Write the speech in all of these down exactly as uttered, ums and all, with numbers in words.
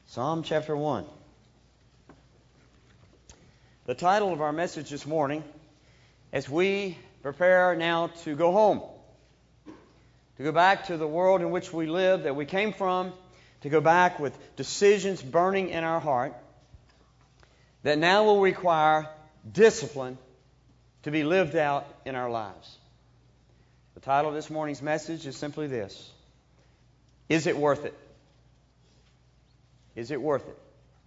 Psalm chapter one. The title of our message this morning, as we prepare now to go home, to go back to the world in which we live, that we came from, to go back with decisions burning in our heart, that now will require discipline to be lived out in our lives. The title of this morning's message is simply this: Is it worth it? Is it worth it?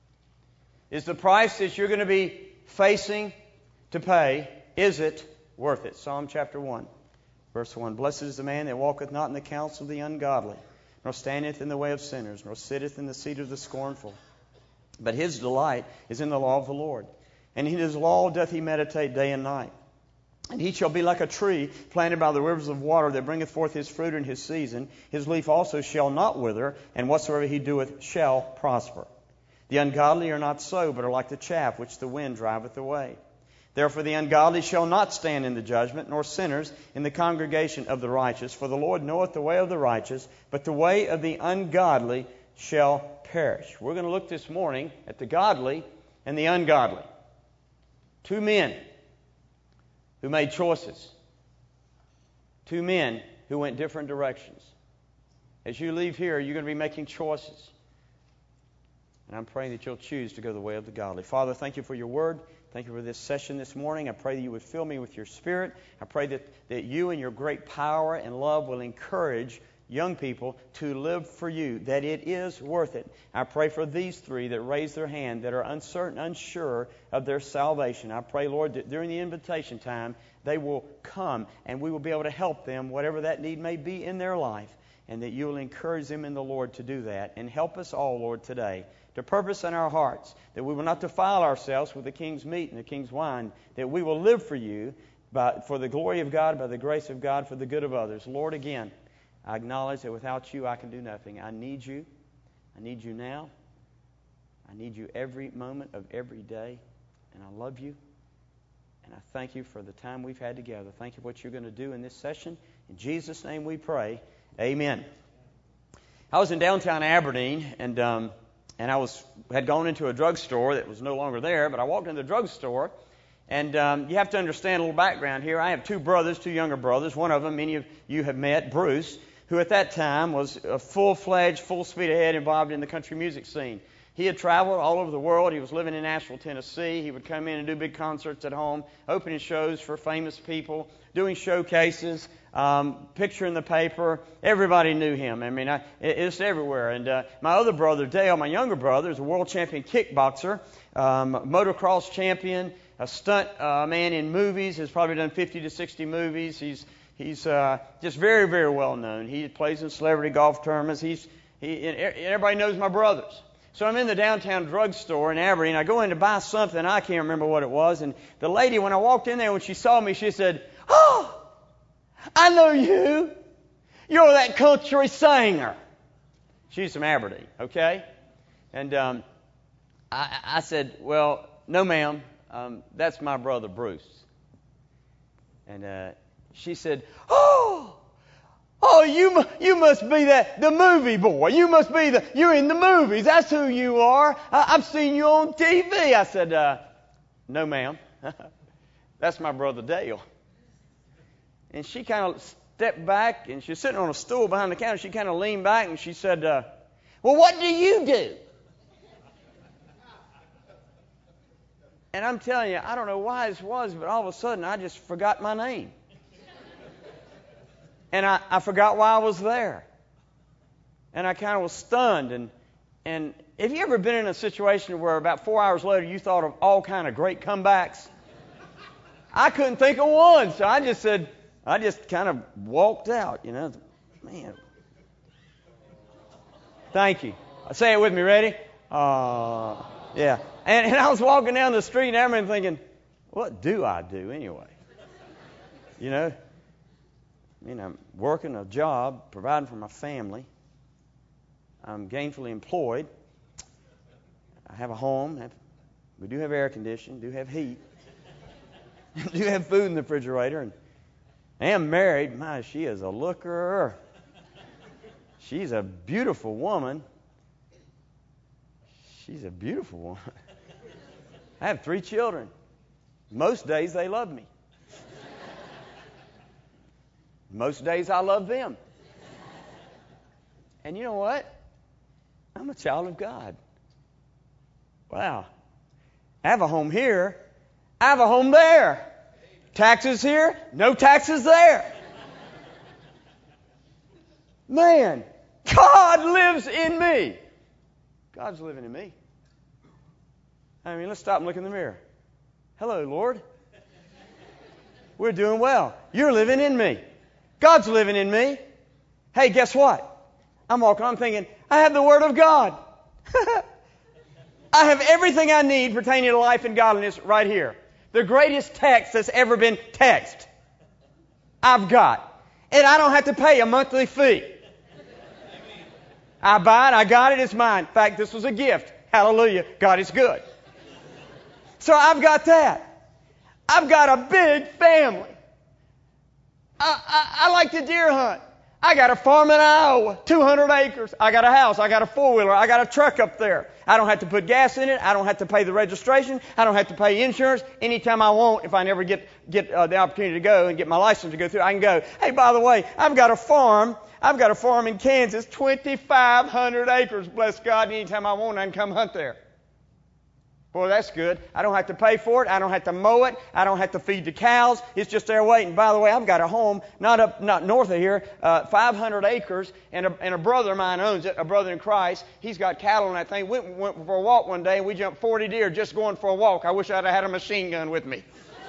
Is the price that you're going to be facing to pay, is it worth it? Psalm chapter one, verse one. Blessed is the man that walketh not in the counsel of the ungodly, nor standeth in the way of sinners, nor sitteth in the seat of the scornful. But his delight is in the law of the Lord, and in his law doth he meditate day and night. And he shall be like a tree planted by the rivers of water that bringeth forth his fruit in his season. His leaf also shall not wither, and whatsoever he doeth shall prosper. The ungodly are not so, but are like the chaff which the wind driveth away. Therefore the ungodly shall not stand in the judgment, nor sinners in the congregation of the righteous. For the Lord knoweth the way of the righteous, but the way of the ungodly shall perish. We're going to look this morning at the godly and the ungodly. Two men who made choices. Two men who went different directions. As you leave here, you're going to be making choices. And I'm praying that you'll choose to go the way of the godly. Father, thank you for your word. Thank you for this session this morning. I pray that you would fill me with your Spirit. I pray that, that you and your great power and love will encourage young people to live for you, that it is worth it. I pray for these three that raise their hand, that are uncertain, unsure of their salvation. I pray, Lord, that during the invitation time, they will come and we will be able to help them, whatever that need may be in their life, and that you will encourage them in the Lord to do that. And help us all, Lord, today to purpose in our hearts that we will not defile ourselves with the king's meat and the king's wine, that we will live for you by, for the glory of God, by the grace of God, for the good of others. Lord, again, I acknowledge that without you I can do nothing. I need you. I need you now. I need you every moment of every day. And I love you. And I thank you for the time we've had together. Thank you for what you're going to do in this session. In Jesus' name we pray. Amen. I was in downtown Aberdeen, and um, and I was had gone into a drugstore that was no longer there, but I walked into the drugstore. And um, you have to understand a little background here. I have two brothers, two younger brothers. One of them, many of you have met, Bruce, who at that time was a full-fledged, full speed ahead involved in the country music scene. He had traveled all over the world. He was living in Nashville, Tennessee. He would come in and do big concerts at home, opening shows for famous people, doing showcases, um, picture in the paper. Everybody knew him. I mean, I, it, it's everywhere. And uh, my other brother, Dale, my younger brother, is a world champion kickboxer, um, motocross champion, a stunt uh, man in movies. Has probably done fifty to sixty movies. He's He's uh, just very, very well known. He plays in celebrity golf tournaments. He's he, and everybody knows my brothers. So I'm in the downtown drugstore in Aberdeen. I go in to buy something. I can't remember what it was. And the lady, when I walked in there, when she saw me, she said, "Oh, I know you. You're that country singer." She's from Aberdeen, okay? And um, I, I said, "Well, no, ma'am. Um, that's my brother Bruce." And uh, she said, "Oh, oh, you mu- you must be that the movie boy. You must be the you're in the movies. That's who you are. I, I've seen you on T V." I said, uh, "No, ma'am. That's my brother Dale." And she kind of stepped back, and she was sitting on a stool behind the counter. She kind of leaned back, and she said, uh, "Well, what do you do?" And I'm telling you, I don't know why this was, but all of a sudden I just forgot my name. And I, I forgot why I was there. And I kind of was stunned. And and have you ever been in a situation where about four hours later you thought of all kind of great comebacks? I couldn't think of one. So I just said, I just kind of walked out, you know. Man. Thank you. Say it with me. Ready? Uh, yeah. And, and I was walking down the street and everyone thinking, what do I do anyway? You know? I mean, I'm working a job, providing for my family. I'm gainfully employed. I have a home. Have, we do have air conditioning, do have heat. do have food in the refrigerator. And I am married. My, she is a looker. She's a beautiful woman. She's a beautiful one. I have three children. Most days they love me. Most days I love them. And you know what? I'm a child of God. Wow. I have a home here. I have a home there. Taxes here, no taxes there. Man, God lives in me. God's living in me. I mean, let's stop and look in the mirror. Hello, Lord. We're doing well. You're living in me. God's living in me. Hey, guess what? I'm walking, I'm thinking, I have the Word of God. I have everything I need pertaining to life and godliness right here. The greatest text that's ever been texted. I've got. And I don't have to pay a monthly fee. I buy it, I got it, it's mine. In fact, this was a gift. Hallelujah. God is good. So I've got that. I've got a big family. I, I, I like to deer hunt. I got a farm in Iowa, two hundred acres. I got a house. I got a four-wheeler. I got a truck up there. I don't have to put gas in it. I don't have to pay the registration. I don't have to pay insurance. Anytime I want, if I never get get uh, the opportunity to go and get my license to go through, I can go, hey, by the way, I've got a farm. I've got a farm in Kansas, twenty-five hundred acres. Bless God, anytime I want, I can come hunt there. Boy, that's good. I don't have to pay for it. I don't have to mow it. I don't have to feed the cows. It's just there waiting. By the way, I've got a home not up, not north of here, uh, five hundred acres, and a, and a brother of mine owns it, a brother in Christ. He's got cattle in that thing. We went, went for a walk one day, and we jumped forty deer just going for a walk. I wish I'd have had a machine gun with me.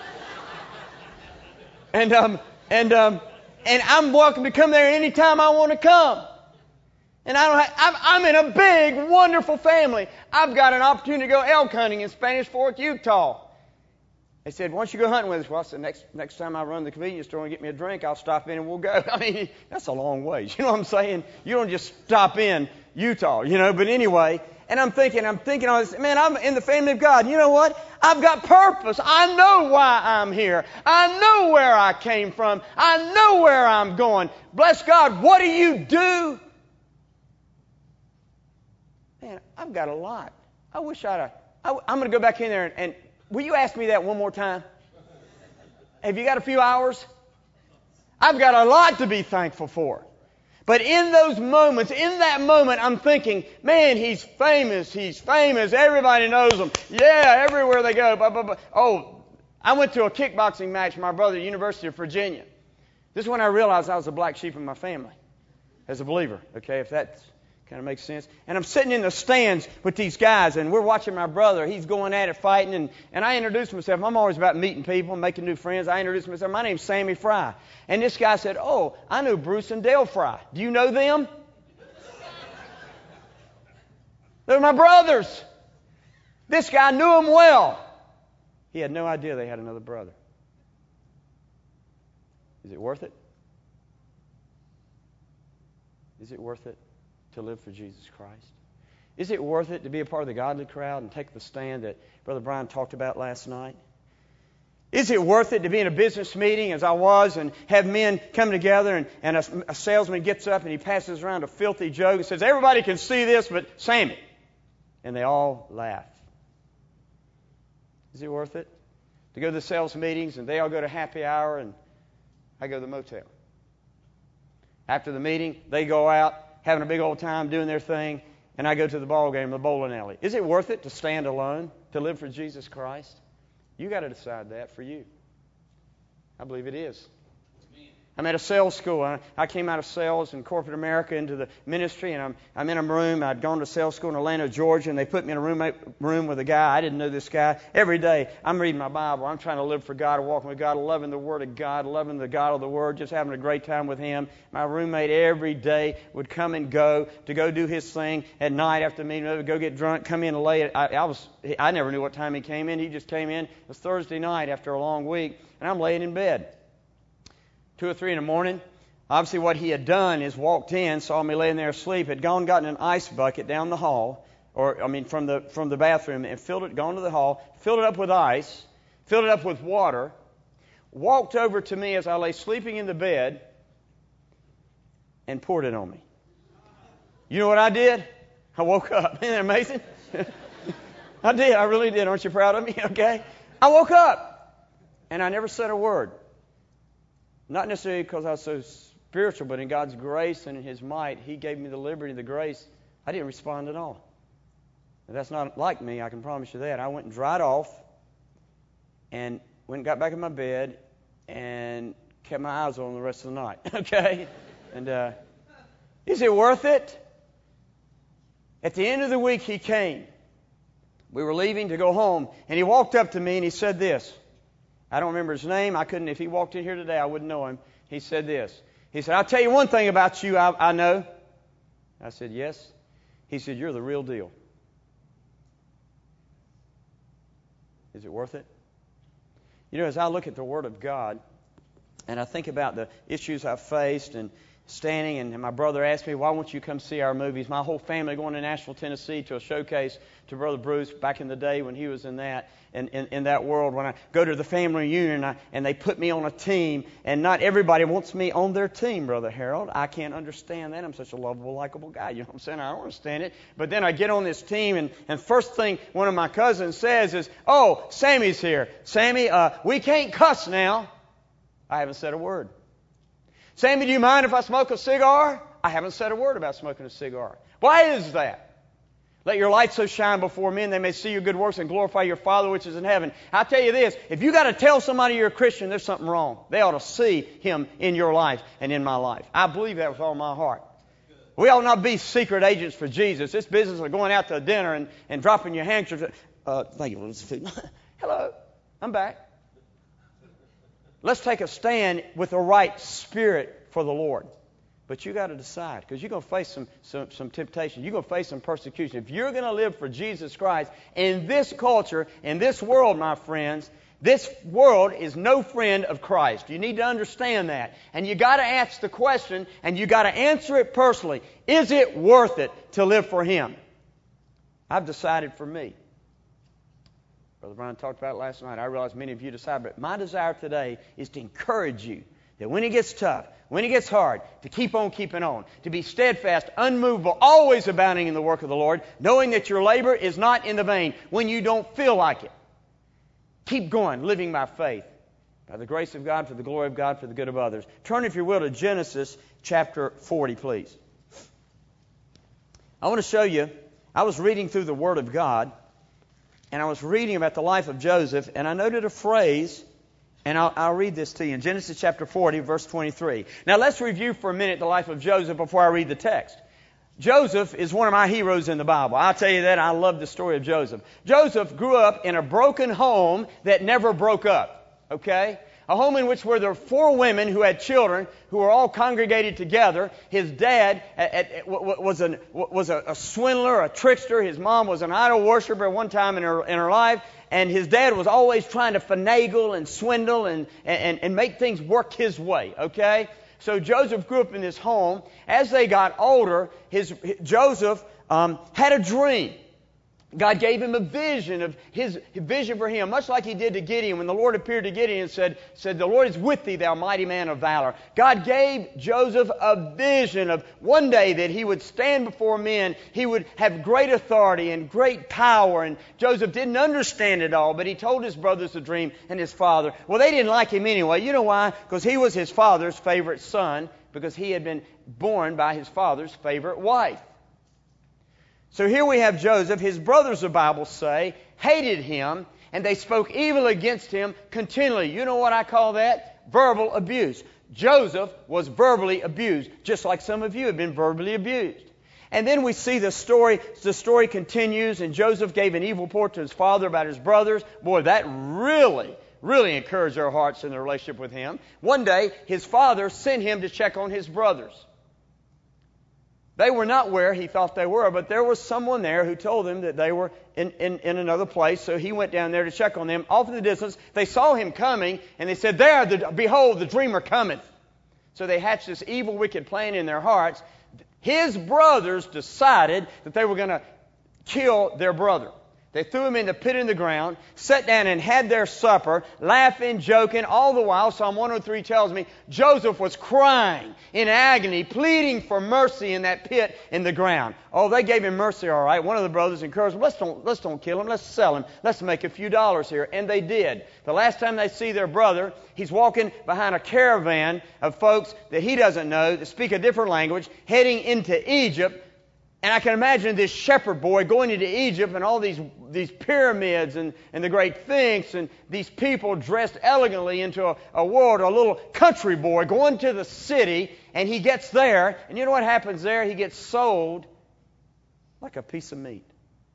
and um and um and I'm welcome to come there anytime I want to come. And I don't have, I'm, I'm in a big, wonderful family. I've got an opportunity to go elk hunting in Spanish Fork, Utah. They said, why don't you go hunting with us? Well, I said, next, next time I run to the convenience store and get me a drink, I'll stop in and we'll go. I mean, that's a long ways. You know what I'm saying? You don't just stop in Utah, you know. But anyway, and I'm thinking, I'm thinking, I was, man, I'm in the family of God. You know what? I've got purpose. I know why I'm here. I know where I came from. I know where I'm going. Bless God. What do you do? Man, I've got a lot. I wish I'd have, I, I'm going to go back in there and, and will you ask me that one more time? Have you got a few hours? I've got a lot to be thankful for. But in those moments, in that moment, I'm thinking, man, he's famous. He's famous. Everybody knows him. Yeah, everywhere they go. Blah, blah, blah. Oh, I went to a kickboxing match with my brother at the University of Virginia. This is when I realized I was a black sheep in my family as a believer. Okay, if that's kind of makes sense. And I'm sitting in the stands with these guys, and we're watching my brother. He's going at it, fighting, and, and I introduced myself. I'm always about meeting people, making new friends. I introduced myself. My name's Sammy Fry. And this guy said, oh, I know Bruce and Dale Fry. Do you know them? They're my brothers. This guy knew them well. He had no idea they had another brother. Is it worth it? Is it worth it to live for Jesus Christ? Is it worth it to be a part of the godly crowd and take the stand that Brother Brian talked about last night? Is it worth it to be in a business meeting, as I was, and have men come together and, and a, a salesman gets up and he passes around a filthy joke and says, everybody can see this but Sammy. And they all laugh. Is it worth it to go to the sales meetings and they all go to happy hour and I go to the motel? After the meeting, they go out having a big old time doing their thing, and I go to the ball game, the bowling alley. Is it worth it to stand alone, to live for Jesus Christ? You got to decide that for you. I believe it is. I'm at a sales school. I, I came out of sales in corporate America into the ministry, and I'm I'm in a room. I'd gone to sales school in Atlanta, Georgia, and they put me in a room room with a guy. I didn't know this guy. Every day, I'm reading my Bible. I'm trying to live for God, walking with God, loving the Word of God, loving the God of the Word, just having a great time with Him. My roommate every day would come and go to go do his thing at night after the meeting. Would go get drunk, come in late. I, I was I never knew what time he came in. He just came in. It was Thursday night after a long week, and I'm laying in bed. Two or three in the morning. Obviously what he had done is walked in, saw me laying there asleep, had gone gotten an ice bucket down the hall, or I mean from the from the bathroom, and filled it, gone to the hall, filled it up with ice, filled it up with water, walked over to me as I lay sleeping in the bed, and poured it on me. You know what I did? I woke up. Isn't that amazing? I did. I really did. Aren't you proud of me? Okay. I woke up, and I never said a word. Not necessarily because I was so spiritual, but in God's grace and in His might, He gave me the liberty and the grace. I didn't respond at all. And that's not like me, I can promise you that. I went and dried off and went and got back in my bed and kept my eyes on the rest of the night. Okay? And uh, is it worth it? At the end of the week, he came. We were leaving to go home, and he walked up to me and he said this. I don't remember his name. I couldn't, if he walked in here today, I wouldn't know him. He said this. He said, I'll tell you one thing about you I, I know. I said, yes. He said, you're the real deal. Is it worth it? You know, as I look at the Word of God, and I think about the issues I've faced and standing, and my brother asked me, why won't you come see our movies? My whole family going to Nashville, Tennessee to a showcase to Brother Bruce back in the day when he was in that in, in, in that world. When I go to the family reunion and, I, and they put me on a team, and not everybody wants me on their team, Brother Harold. I can't understand that. I'm such a lovable, likable guy. You know what I'm saying? I don't understand it. But then I get on this team, and, and first thing one of my cousins says is, oh, Sammy's here. Sammy, uh, we can't cuss now. I haven't said a word. Sammy, do you mind if I smoke a cigar? I haven't said a word about smoking a cigar. Why is that? Let your light so shine before men they may see your good works and glorify your Father which is in heaven. I'll tell you this, if you got to tell somebody you're a Christian, there's something wrong. They ought to see Him in your life and in my life. I believe that with all my heart. We ought not be secret agents for Jesus. This business of going out to a dinner and, and dropping your handkerchief. Uh, thank you, food. Hello, I'm back. Let's take a stand with the right spirit for the Lord. But you got to decide, because you're going to face some, some, some temptation. You're going to face some persecution. If you're going to live for Jesus Christ in this culture, in this world, my friends, this world is no friend of Christ. You need to understand that. And you got to ask the question, and you got to answer it personally. Is it worth it to live for Him? I've decided for me. Brother Brian talked about it last night. I realize many of you decide, but my desire today is to encourage you that when it gets tough, when it gets hard, to keep on keeping on, to be steadfast, unmovable, always abounding in the work of the Lord, knowing that your labor is not in the vain when you don't feel like it. Keep going, living by faith, by the grace of God, for the glory of God, for the good of others. Turn, if you will, to Genesis chapter forty, please. I want to show you, I was reading through the Word of God, and I was reading about the life of Joseph, and I noted a phrase, and I'll, I'll read this to you in Genesis chapter forty, verse twenty-three. Now let's review for a minute the life of Joseph before I read the text. Joseph is one of my heroes in the Bible. I'll tell you that. I love the story of Joseph. Joseph grew up in a broken home that never broke up. Okay? A home in which were there four women who had children who were all congregated together. His dad was, an, was a swindler, a trickster. His mom was an idol worshiper at one time in her, in her life. And his dad was always trying to finagle and swindle and, and, and make things work his way. Okay? So Joseph grew up in this home. As they got older, his, Joseph um, had a dream. God gave him a vision of his vision for him, much like He did to Gideon. When the Lord appeared to Gideon and said, said, "The Lord is with thee, thou mighty man of valor." God gave Joseph a vision of one day that he would stand before men. He would have great authority and great power. And Joseph didn't understand it all, but he told his brothers the dream and his father. Well, they didn't like him anyway. You know why? Because he was his father's favorite son, because he had been born by his father's favorite wife. So here we have Joseph. His brothers, the Bible say, hated him, and they spoke evil against him continually. You know what I call that? Verbal abuse. Joseph was verbally abused, just like some of you have been verbally abused. And then we see the story. The story continues, and Joseph gave an evil report to his father about his brothers. Boy, that really, really encouraged their hearts in their relationship with him. One day, his father sent him to check on his brothers. They were not where he thought they were, but there was someone there who told him that they were in, in, in another place, so he went down there to check on them. Off in the distance, they saw him coming, and they said, "There, the, behold, the dreamer cometh." So they hatched this evil, wicked plan in their hearts. His brothers decided that they were going to kill their brother. They threw him in the pit in the ground, sat down and had their supper, laughing, joking. All the while, Psalm one oh three tells me, Joseph was crying in agony, pleading for mercy in that pit in the ground. Oh, they gave him mercy, all right. One of the brothers encouraged him, let's don't, let's don't kill him, let's sell him, let's make a few dollars here. And they did. The last time they see their brother, he's walking behind a caravan of folks that he doesn't know, that speak a different language, heading into Egypt. And I can imagine this shepherd boy going into Egypt and all these, these pyramids and, and the great Sphinx and these people dressed elegantly into a, a world, a little country boy going to the city, and he gets there, and you know what happens there? He gets sold like a piece of meat.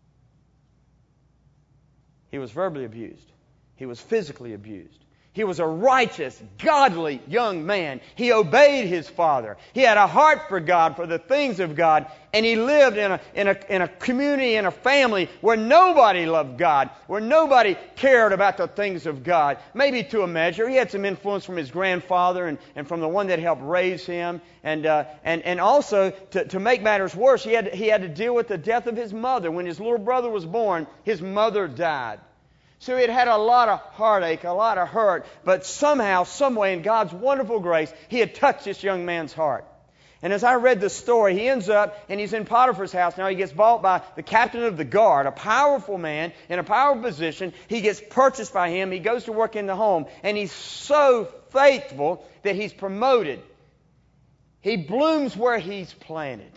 He was verbally abused. He was physically abused. He was a righteous, godly young man. He obeyed his father. He had a heart for God, for the things of God. And he lived in a, in a, in a community, in a family where nobody loved God, where nobody cared about the things of God. Maybe to a measure. He had some influence from his grandfather and, and from the one that helped raise him. And uh, and, and also, to, to make matters worse, he had, he had to deal with the death of his mother. When his little brother was born, his mother died. So he had had a lot of heartache, a lot of hurt, but somehow, someway, in God's wonderful grace, he had touched this young man's heart. And as I read the story, he ends up, and he's in Potiphar's house. Now he gets bought by the captain of the guard, a powerful man in a powerful position. He gets purchased by him. He goes to work in the home, and he's so faithful that he's promoted. He blooms where he's planted.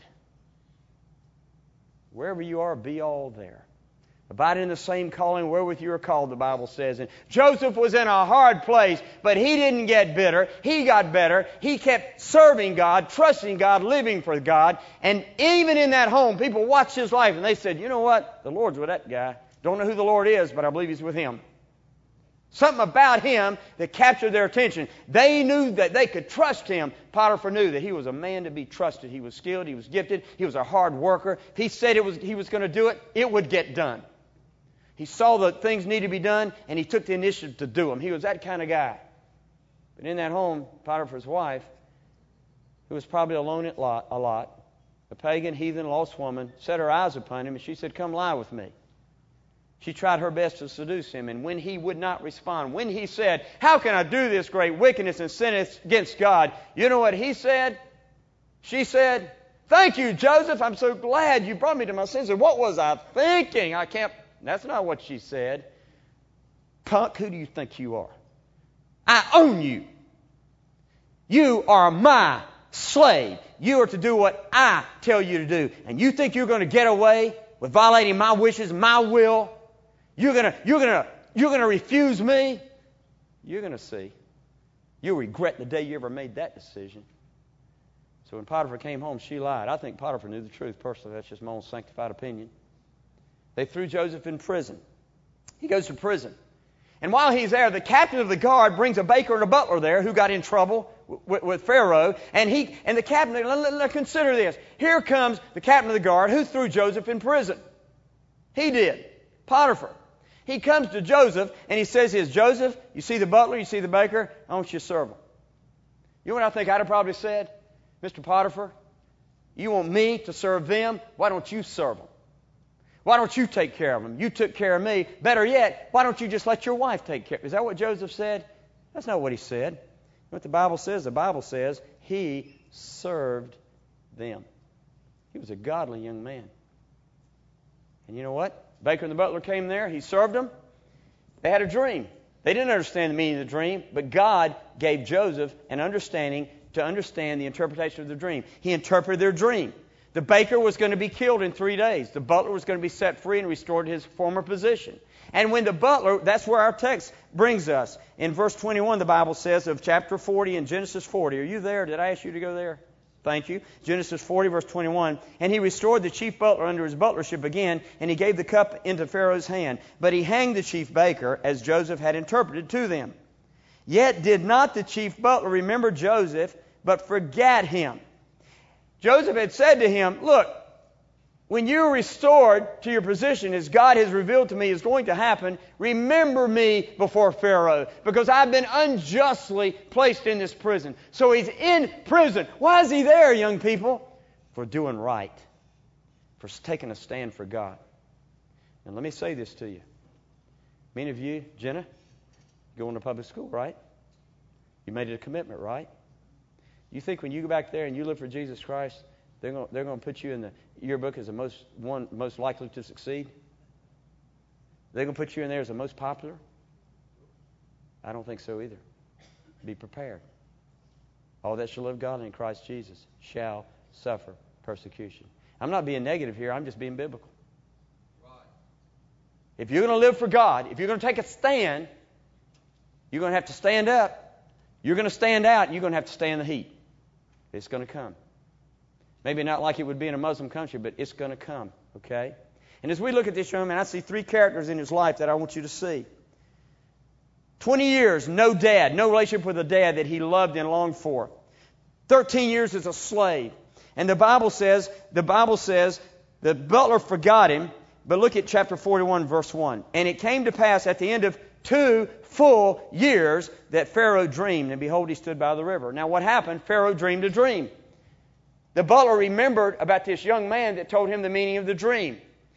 Wherever you are, be all there. Abide in the same calling wherewith you are called, the Bible says. And Joseph was in a hard place, but he didn't get bitter. He got better. He kept serving God, trusting God, living for God. And even in that home, people watched his life and they said, you know what? The Lord's with that guy. Don't know who the Lord is, but I believe He's with him. Something about him that captured their attention. They knew that they could trust him. Potiphar knew that he was a man to be trusted. He was skilled. He was gifted. He was a hard worker. If he said it was, he was going to do it, it would get done. He saw that things needed to be done, and he took the initiative to do them. He was that kind of guy. But in that home, Potiphar's wife, who was probably alone a lot, a lot, a pagan, heathen, lost woman, set her eyes upon him, and she said, come lie with me. She tried her best to seduce him, and when he would not respond, when he said, how can I do this great wickedness and sin against God? You know what he said? She said, thank you, Joseph. I'm so glad you brought me to my senses. What was I thinking? I can't... That's not what she said. Punk, who do you think you are? I own you. You are my slave. You are to do what I tell you to do. And you think you're going to get away with violating my wishes, my will? You're going to, you're going to, you're going to refuse me? You're going to see. You'll regret the day you ever made that decision. So when Potiphar came home, she lied. I think Potiphar knew the truth personally. That's just my own sanctified opinion. They threw Joseph in prison. He goes to prison. And while he's there, the captain of the guard brings a baker and a butler there who got in trouble with, with Pharaoh. And he and the captain, let, let, let, consider this. Here comes the captain of the guard who threw Joseph in prison. He did. Potiphar. He comes to Joseph and he says, "Is Joseph, you see the butler, you see the baker, I want you to serve them." You know what I think I'd have probably said? Mister Potiphar, you want me to serve them? Why don't you serve them? Why don't you take care of them? You took care of me. Better yet, why don't you just let your wife take care of them? Is that what Joseph said? That's not what he said. What the Bible says, the Bible says he served them. He was a godly young man. And you know what? Baker and the butler came there. He served them. They had a dream. They didn't understand the meaning of the dream, but God gave Joseph an understanding to understand the interpretation of the dream. He interpreted their dream. The baker was going to be killed in three days. The butler was going to be set free and restored to his former position. And when the butler, that's where our text brings us. In verse twenty-one, the Bible says of chapter forty in Genesis forty. Are you there? Did I ask you to go there? Thank you. Genesis forty, verse twenty-one. And he restored the chief butler under his butlership again, and he gave the cup into Pharaoh's hand. But he hanged the chief baker, as Joseph had interpreted to them. Yet did not the chief butler remember Joseph, but forgat him. Joseph had said to him, look, when you're restored to your position, as God has revealed to me is going to happen, remember me before Pharaoh, because I've been unjustly placed in this prison. So he's in prison. Why is he there, young people? For doing right, for taking a stand for God. And let me say this to you. Many of you, Jenna, going to public school, right? You made it a commitment, right? You think when you go back there and you live for Jesus Christ, they're going, they're going to put you in the yearbook as the most one most likely to succeed? They're going to put you in there as the most popular? I don't think so either. Be prepared. All that shall live godly in Christ Jesus shall suffer persecution. I'm not being negative here. I'm just being biblical. Right. If you're going to live for God, if you're going to take a stand, you're going to have to stand up. You're going to stand out. And you're going to have to stay in the heat. It's going to come. Maybe not like it would be in a Muslim country, but it's going to come. Okay? And as we look at this young man, I see three characters in his life that I want you to see. twenty years, no dad, no relationship with a dad that he loved and longed for. thirteen years as a slave. And the Bible says, the Bible says, the butler forgot him. But look at chapter forty-one, verse one. And it came to pass at the end of two full years that Pharaoh dreamed, and behold, he stood by the river. Now what happened? Pharaoh dreamed a dream. The butler remembered about this young man that told him the meaning of the dream.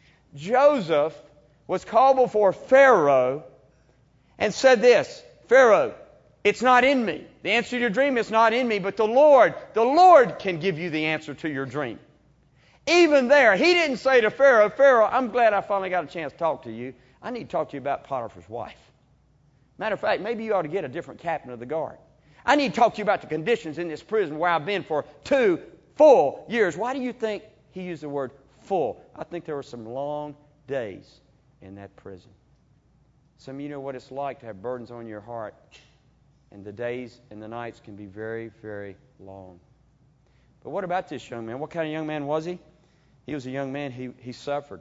Joseph was called before Pharaoh and said this, Pharaoh, it's not in me. The answer to your dream is not in me, but the Lord, the Lord can give you the answer to your dream. Even there, he didn't say to Pharaoh, Pharaoh, I'm glad I finally got a chance to talk to you. I need to talk to you about Potiphar's wife. Matter of fact, maybe you ought to get a different captain of the guard. I need to talk to you about the conditions in this prison where I've been for two full years. Why do you think he used the word full? I think there were some long days in that prison. Some of you know what it's like to have burdens on your heart, and the days and the nights can be very, very long. But what about this young man? What kind of young man was he? He was a young man, he, he suffered.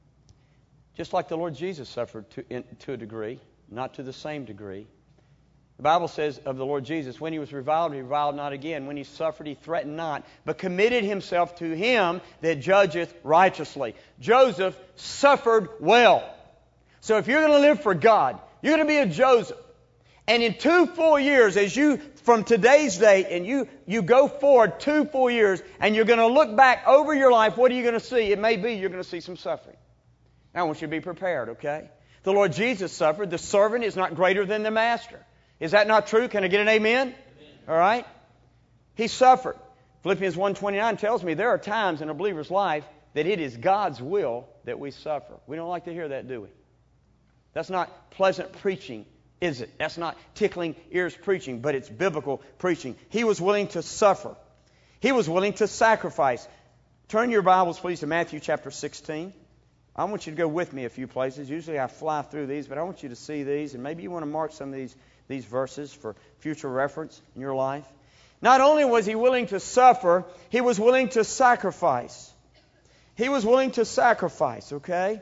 Just like the Lord Jesus suffered to, in, to a degree, not to the same degree. The Bible says of the Lord Jesus, when he was reviled, he reviled not again. When he suffered, he threatened not, but committed himself to him that judgeth righteously. Joseph suffered well. So if you're going to live for God, you're going to be a Joseph. And in two full years, as you, from today's date, and you, you go forward two full years, and you're going to look back over your life, what are you going to see? It may be you're going to see some suffering. Now, I want you to be prepared, okay? The Lord Jesus suffered. The servant is not greater than the master. Is that not true? Can I get an amen? Amen. All right? He suffered. Philippians one twenty-nine tells me there are times in a believer's life that it is God's will that we suffer. We don't like to hear that, do we? That's not pleasant preaching, is it? That's not tickling ears preaching, but it's biblical preaching. He was willing to suffer. He was willing to sacrifice. Turn your Bibles, please, to Matthew chapter sixteen. I want you to go with me a few places. Usually I fly through these, but I want you to see these, and maybe you want to mark some of these, these verses for future reference in your life. Not only was he willing to suffer, he was willing to sacrifice. He was willing to sacrifice, okay?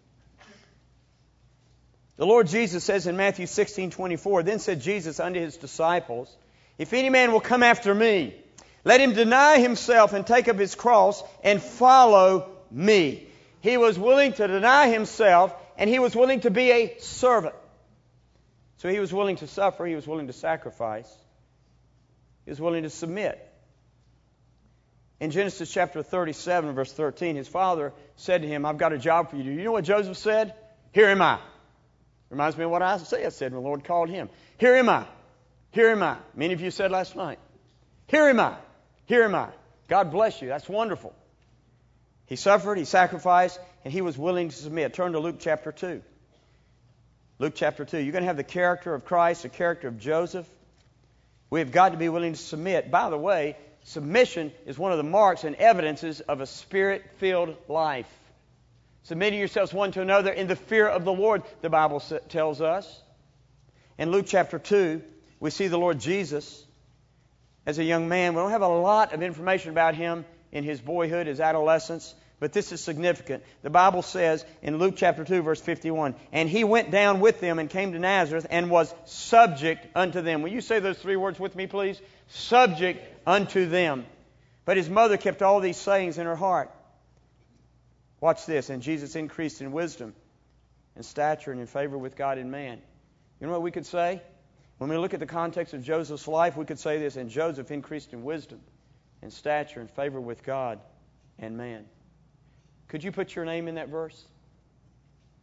The Lord Jesus says in Matthew sixteen twenty-four, Then said Jesus unto his disciples, If any man will come after me, let him deny himself and take up his cross and follow me. He was willing to deny himself, and he was willing to be a servant. So he was willing to suffer, he was willing to sacrifice, he was willing to submit. In Genesis chapter thirty-seven, verse thirteen, his father said to him, I've got a job for you to do. You know what Joseph said? Here am I. Reminds me of what Isaiah said when the Lord called him. Here am I. Here am I. Many of you said last night. Here am I. Here am I. God bless you. That's wonderful. He suffered, he sacrificed, and he was willing to submit. Turn to Luke chapter two. Luke chapter two. You're going to have the character of Christ, the character of Joseph. We have got to be willing to submit. By the way, submission is one of the marks and evidences of a Spirit-filled life. Submitting yourselves one to another in the fear of the Lord, the Bible tells us. In Luke chapter two, we see the Lord Jesus as a young man. We don't have a lot of information about him in his boyhood, his adolescence, but this is significant. The Bible says in Luke chapter two, verse fifty-one, And he went down with them and came to Nazareth and was subject unto them. Will you say those three words with me, please? Subject unto them. But his mother kept all these sayings in her heart. Watch this. And Jesus increased in wisdom and stature and in favor with God and man. You know what we could say? When we look at the context of Joseph's life, we could say this, and Joseph increased in wisdom and stature and favor with God and man. Could you put your name in that verse?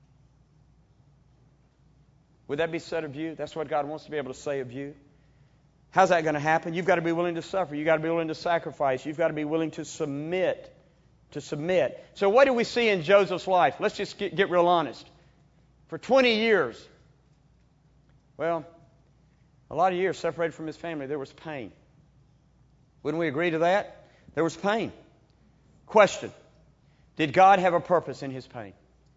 Would that be said of you? That's what God wants to be able to say of you. How's that going to happen? You've got to be willing to suffer. You've got to be willing to sacrifice. You've got to be willing to submit. To submit. So what do we see in Joseph's life? Let's just get, get real honest. For twenty years, well, a lot of years separated from his family, there was pain. Wouldn't we agree to that? There was pain. Question. Did God have a purpose in his pain?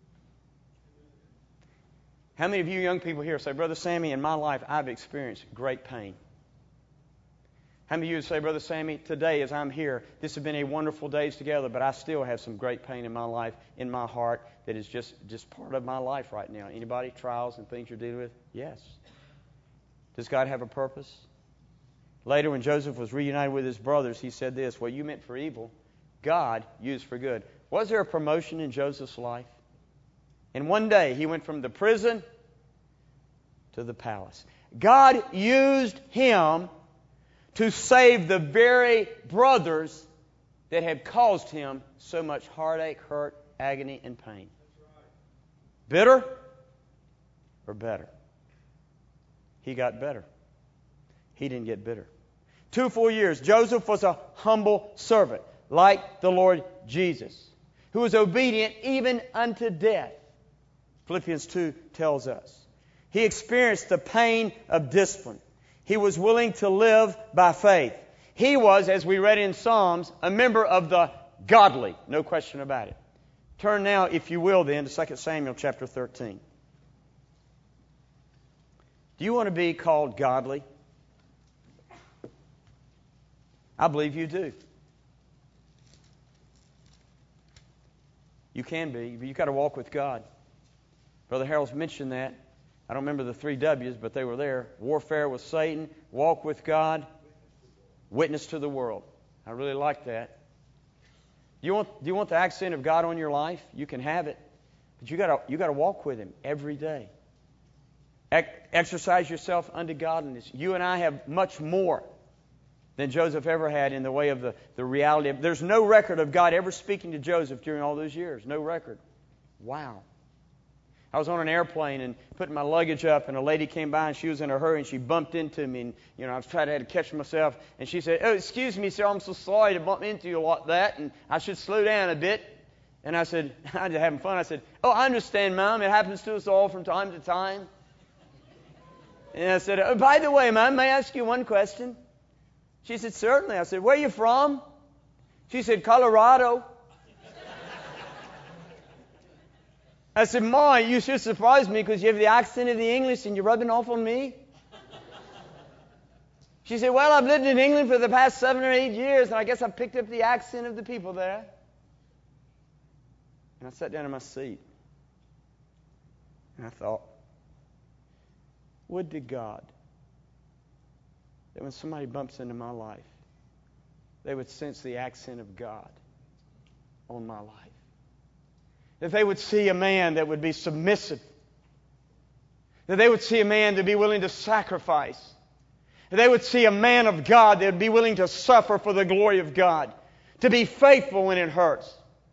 How many of you young people here say, Brother Sammy, in my life I've experienced great pain? How many of you would say, Brother Sammy, today as I'm here, this has been a wonderful days together, but I still have some great pain in my life, in my heart, that is just, just part of my life right now. Anybody? Trials and things you're dealing with? Yes. Does God have a purpose? Later, when Joseph was reunited with his brothers, he said this, what you meant for evil, God used for good. Was there a promotion in Joseph's life? And one day, he went from the prison to the palace. God used him to save the very brothers that had caused him so much heartache, hurt, agony, and pain. Bitter or better? He got better. He didn't get bitter. Two full years. Joseph was a humble servant, like the Lord Jesus, who was obedient even unto death. Philippians two tells us. He experienced the pain of discipline. He was willing to live by faith. He was, as we read in Psalms, a member of the godly. No question about it. Turn now, if you will, then, to Second Samuel chapter thirteen. Do you want to be called godly? I believe you do. You can be, but you've got to walk with God. Brother Harold's mentioned that. I don't remember the three W's, but they were there. Warfare with Satan, walk with God, witness to the world. I really like that. Do you want, do you want the accent of God on your life? You can have it. But you got you got to walk with Him every day. Ex- exercise yourself unto godliness. You and I have much more than Joseph ever had in the way of the, the reality. Of, there's no record of God ever speaking to Joseph during all those years. No record. Wow. I was on an airplane and putting my luggage up, and a lady came by, and she was in a hurry, and she bumped into me, and you know I was trying to, to catch myself, and she said, "Oh, excuse me, sir, I'm so sorry to bump into you like that, and I should slow down a bit." And I said, I was having fun. I said, "Oh, I understand, Mom. It happens to us all from time to time." And I said, "Oh, by the way, Mom, may I ask you one question?" She said, "Certainly." I said, "Where are you from?" She said, "Colorado." I said, "Ma, you should surprise me because you have the accent of the English and you're rubbing off on me." She said, "Well, I've lived in England for the past seven or eight years, and I guess I've picked up the accent of the people there." And I sat down in my seat, and I thought, would to God that when somebody bumps into my life, they would sense the accent of God on my life. That they would see a man that would be submissive. That they would see a man that would be willing to sacrifice. That they would see a man of God that would be willing to suffer for the glory of God. To be faithful when it hurts.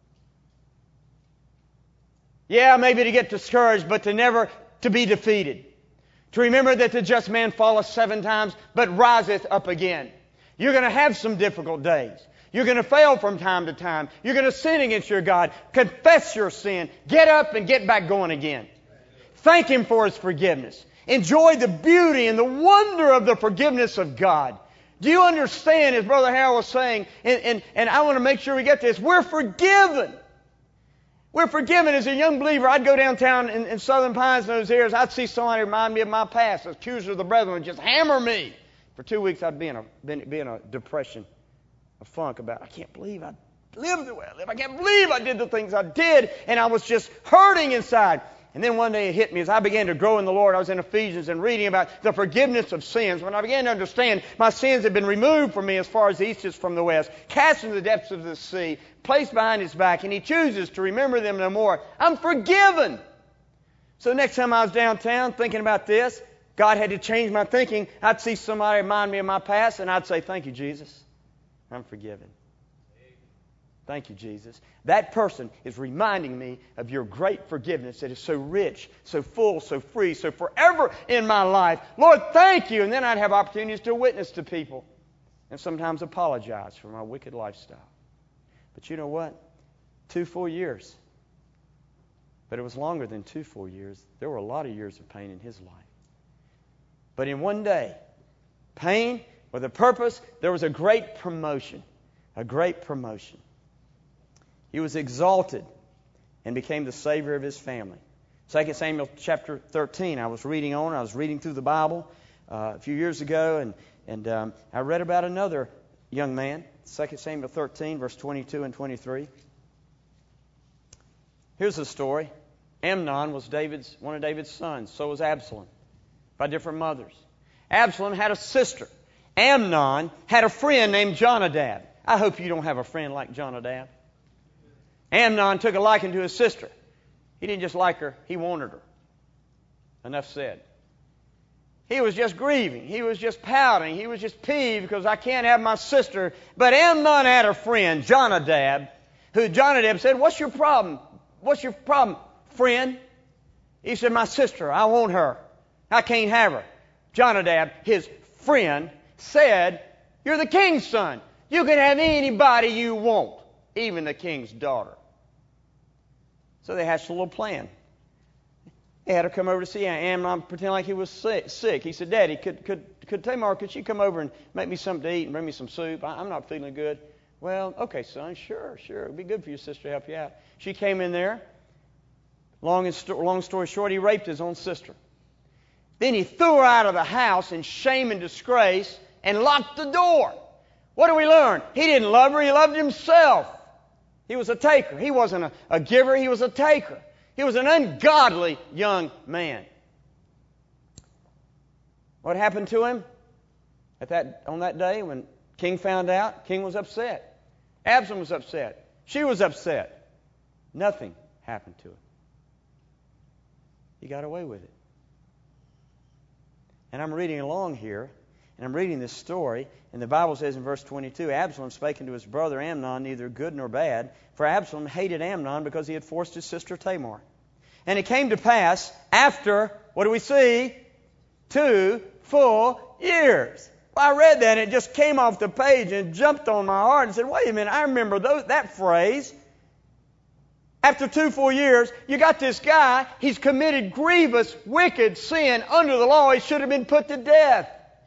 Yeah, maybe to get discouraged, but to never to be defeated. To remember that the just man falleth seven times, but riseth up again. You're going to have some difficult days. You're going to fail from time to time. You're going to sin against your God. Confess your sin. Get up and get back going again. Thank Him for His forgiveness. Enjoy the beauty and the wonder of the forgiveness of God. Do you understand, as Brother Harold was saying, and, and, and I want to make sure we get this, we're forgiven. We're forgiven. As a young believer, I'd go downtown in, in Southern Pines in those areas. I'd see somebody remind me of my past. The accuser of the brethren would just hammer me. For two weeks, I'd be in a, be in a depression. A funk about, I can't believe I lived the way I lived. I can't believe I did the things I did. And I was just hurting inside. And then one day it hit me as I began to grow in the Lord. I was in Ephesians and reading about the forgiveness of sins. When I began to understand my sins had been removed from me as far as the east is from the west, cast into the depths of the sea, placed behind His back, and He chooses to remember them no more. I'm forgiven. So next time I was downtown thinking about this, God had to change my thinking. I'd see somebody remind me of my past, and I'd say, "Thank you, Jesus. I'm forgiven." Thank you, Jesus. That person is reminding me of your great forgiveness that is so rich, so full, so free, so forever in my life. Lord, thank you. And then I'd have opportunities to witness to people and sometimes apologize for my wicked lifestyle. But you know what? Two full years. But it was longer than two full years. There were a lot of years of pain in his life. But in one day, pain with a purpose, there was a great promotion. A great promotion. He was exalted and became the Savior of his family. Second Samuel chapter thirteen, I was reading on, I was reading through the Bible uh, a few years ago, and, and um, I read about another young man. Second Samuel thirteen, verse twenty-two and twenty-three. Here's the story. Amnon was David's one of David's sons. So was Absalom, by different mothers. Absalom had a sister. Amnon had a friend named Jonadab. I hope you don't have a friend like Jonadab. Amnon took a liking to his sister. He didn't just like her, he wanted her. Enough said. He was just grieving. He was just pouting. He was just peeved because I can't have my sister. But Amnon had a friend, Jonadab, who Jonadab said, "What's your problem? What's your problem, friend?" He said, "My sister, I want her. I can't have her." Jonadab, his friend, said, "You're the king's son. You can have anybody you want, even the king's daughter." So they hatched a little plan. They had her come over to see Amnon, pretend like he was sick. He said, "Daddy, could could could Tamar, could she come over and make me something to eat and bring me some soup? I'm not feeling good." "Well, okay, son, sure, sure. It'd be good for your sister to help you out." She came in there. Long, and sto- long story short, he raped his own sister. Then he threw her out of the house in shame and disgrace and locked the door. What do we learn? He didn't love her, he loved himself. He was a taker. He wasn't a, a giver, he was a taker. He was an ungodly young man. What happened to him at that on that day when King found out? King was upset. Absalom was upset. She was upset. Nothing happened to him. He got away with it. And I'm reading along here, and I'm reading this story, and the Bible says in verse twenty-two, Absalom spake unto his brother Amnon, neither good nor bad, for Absalom hated Amnon because he had forced his sister Tamar. And it came to pass after, what do we see? Two full years. Well, I read that, and it just came off the page and jumped on my heart and said, wait a minute, I remember those, that phrase. After two full years, you got this guy, he's committed grievous, wicked sin under the law. He should have been put to death.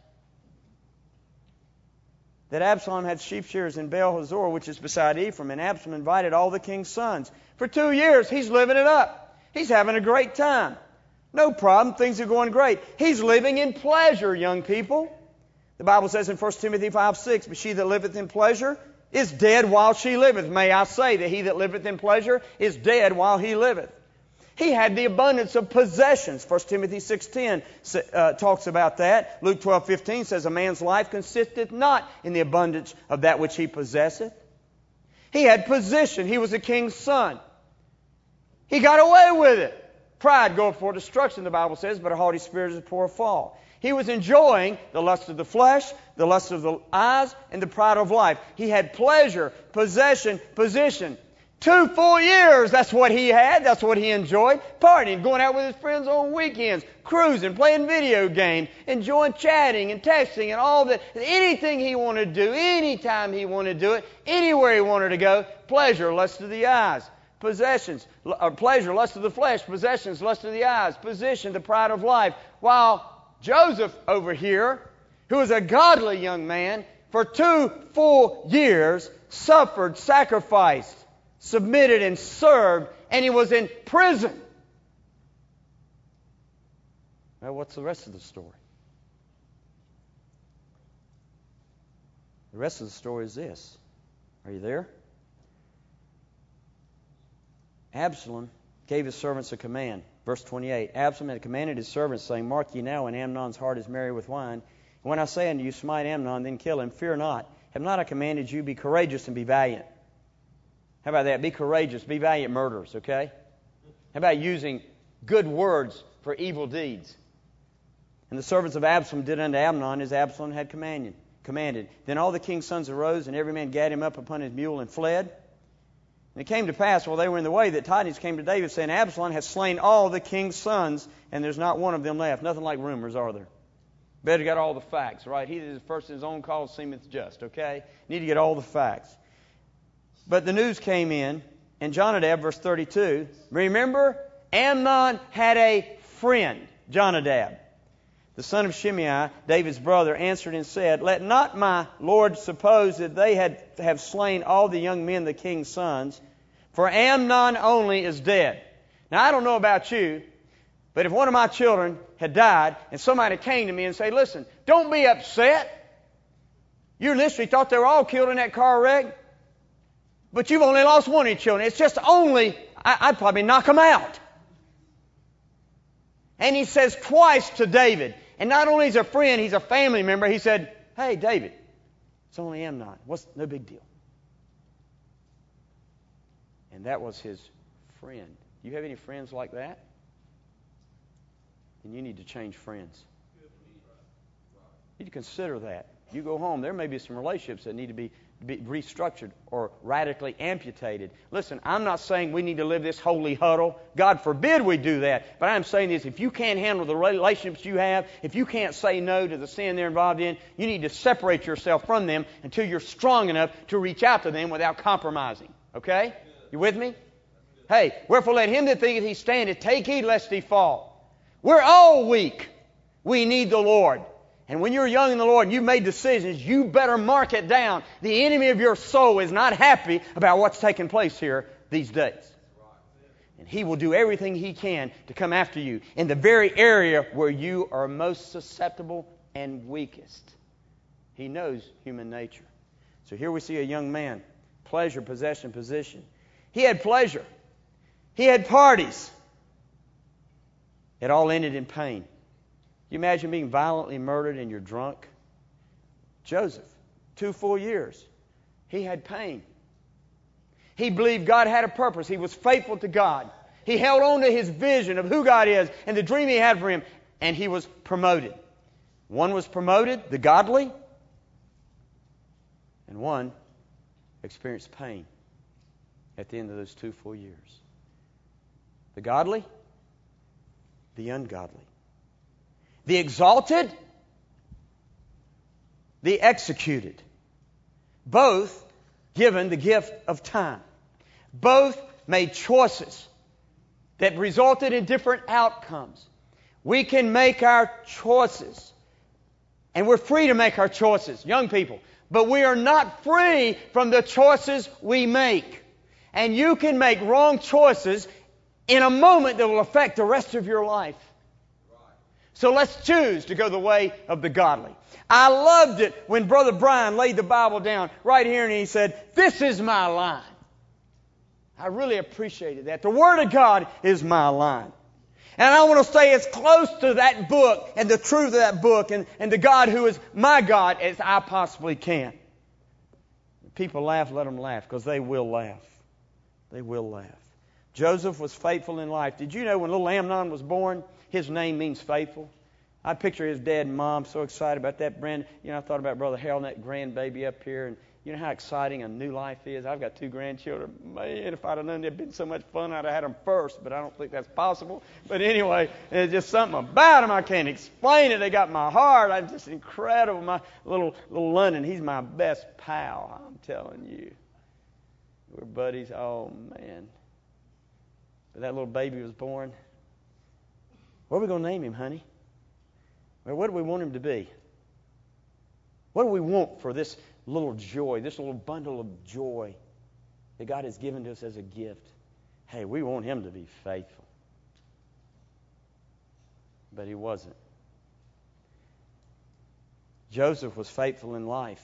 That Absalom had sheep shearers in Baal Hazor, which is beside Ephraim, and Absalom invited all the king's sons. For two years, he's living it up. He's having a great time. No problem. Things are going great. He's living in pleasure, young people. The Bible says in First Timothy five six, but she that liveth in pleasure is dead while she liveth. May I say that he that liveth in pleasure is dead while he liveth. He had the abundance of possessions. First Timothy six ten uh, talks about that. Luke twelve fifteen says, a man's life consisteth not in the abundance of that which he possesseth. He had position. He was a king's son. He got away with it. Pride goeth before destruction, the Bible says, but a haughty spirit is before a fall. He was enjoying the lust of the flesh, the lust of the eyes, and the pride of life. He had pleasure, possession, position. Two full years, that's what he had. That's what he enjoyed. Partying, going out with his friends on weekends, cruising, playing video games, enjoying chatting and texting and all that. Anything he wanted to do, anytime he wanted to do it, anywhere he wanted to go. Pleasure, lust of the eyes. Possessions, or pleasure, lust of the flesh. Possessions, lust of the eyes. Position, the pride of life. While Joseph over here, who was a godly young man, for two full years suffered, sacrificed, submitted, and served, and he was in prison. Well, what's the rest of the story? The rest of the story is this. Are you there? Absalom gave his servants a command. Verse twenty-eight, Absalom had commanded his servants, saying, mark ye now, when Amnon's heart is merry with wine. And when I say unto you, smite Amnon, then kill him, fear not. Have not I commanded you, be courageous and be valiant? How about that? Be courageous, be valiant murderers, okay? How about using good words for evil deeds? And the servants of Absalom did unto Amnon as Absalom had commanded. commanded. Then all the king's sons arose, and every man gat him up upon his mule and fled. And it came to pass while they were in the way that tidings came to David saying, Absalom has slain all the king's sons, and there's not one of them left. Nothing like rumors, are there? Better got all the facts, right? He that is first in his own cause seemeth just, okay? Need to get all the facts. But the news came in, and Jonadab, verse thirty-two, remember, Amnon had a friend, Jonadab, the son of Shimei, David's brother, answered and said, Let not my Lord suppose that they had have slain all the young men, the king's sons, for Amnon only is dead. Now, I don't know about you, but if one of my children had died and somebody came to me and said, Listen, don't be upset. You literally thought they were all killed in that car wreck, but you've only lost one of your children. It's just only, I, I'd probably knock them out. And he says twice to David, and not only is he a friend, he's a family member. He said, Hey, David, it's only Amnon. What's no big deal? And that was his friend. You have any friends like that? Then you need to change friends. You need to consider that. You go home, there may be some relationships that need to be, be restructured or radically amputated. Listen, I'm not saying we need to live this holy huddle. God forbid we do that. But I'm saying this, if you can't handle the relationships you have, if you can't say no to the sin they're involved in, you need to separate yourself from them until you're strong enough to reach out to them without compromising. Okay? You with me? Hey, wherefore let him that thinketh he standeth take heed lest he fall. We're all weak. We need the Lord. And when you're young in the Lord and you've made decisions, you better mark it down. The enemy of your soul is not happy about what's taking place here these days. And he will do everything he can to come after you in the very area where you are most susceptible and weakest. He knows human nature. So here we see a young man. Pleasure, possession, position. He had pleasure. He had parties. It all ended in pain. You imagine being violently murdered and you're drunk? Joseph, two full years. He had pain. He believed God had a purpose. He was faithful to God. He held on to his vision of who God is and the dream he had for him, and he was promoted. One was promoted, the godly, and one experienced pain at the end of those two full years. The godly, the ungodly. The exalted, the executed. Both given the gift of time. Both made choices that resulted in different outcomes. We can make our choices. And we're free to make our choices, young people. But we are not free from the choices we make. And you can make wrong choices in a moment that will affect the rest of your life. So let's choose to go the way of the godly. I loved it when Brother Brian laid the Bible down right here and he said, This is my line. I really appreciated that. The Word of God is my line. And I want to stay as close to that book and the truth of that book and, and the God who is my God as I possibly can. If people laugh, let them laugh, because they will laugh. They will laugh. Joseph was faithful in life. Did you know when little Amnon was born, his name means faithful? I picture his dad and mom so excited about that brand. You know, I thought about Brother Harold and that grandbaby up here, and you know how exciting a new life is. I've got two grandchildren. Man, if I'd have known there'd been so much fun, I'd have had them first, but I don't think that's possible. But anyway, there's just something about them. I can't explain it. They got my heart. I'm just incredible. My little little London, he's my best pal. I'm telling you, we're buddies. Oh man, but that little baby was born. What are we going to name him, honey? Well, what do we want him to be? What do we want for this little joy, this little bundle of joy that God has given to us as a gift? Hey, we want him to be faithful. But he wasn't. Joseph was faithful in life.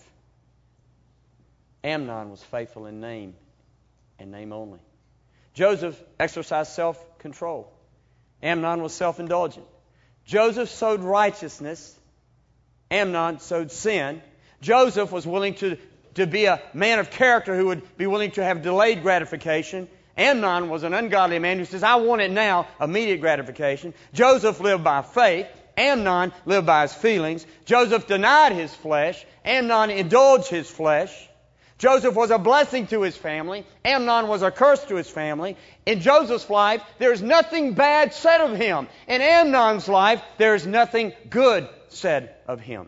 Amnon was faithful in name and name only. Joseph exercised self-control. Amnon was self-indulgent. Joseph sowed righteousness. Amnon sowed sin. Joseph was willing to, to be a man of character who would be willing to have delayed gratification. Amnon was an ungodly man who says, I want it now, immediate gratification. Joseph lived by faith. Amnon lived by his feelings. Joseph denied his flesh. Amnon indulged his flesh. Joseph was a blessing to his family. Amnon was a curse to his family. In Joseph's life, there's nothing bad said of him. In Amnon's life, there's nothing good said of him.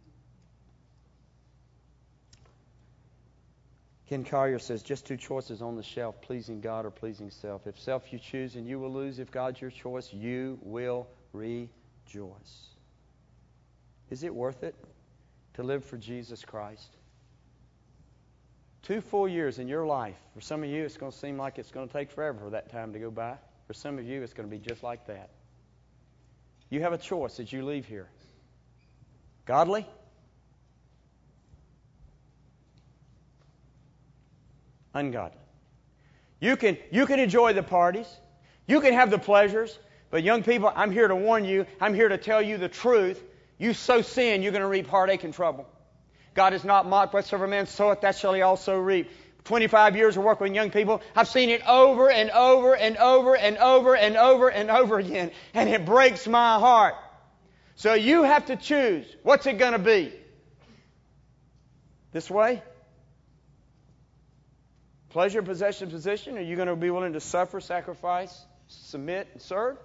Ken Collier says, just two choices on the shelf, pleasing God or pleasing self. If self you choose, and you will lose. If God's your choice, you will rejoice. Is it worth it to live for Jesus Christ? Two full years in your life. For some of you, it's going to seem like it's going to take forever for that time to go by. For some of you, it's going to be just like that. You have a choice as you leave here. Godly? Ungodly. You can, you can enjoy the parties. You can have the pleasures. But young people, I'm here to warn you. I'm here to tell you the truth. You sow sin, you're going to reap heartache and trouble. God is not mocked. Whatsoever man soweth, that shall he also reap. twenty-five years of work with young people, I've seen it over and over and over and over and over and over again. And it breaks my heart. So you have to choose. What's it going to be? This way? Pleasure, possession, position? Are you going to be willing to suffer, sacrifice, submit, and serve?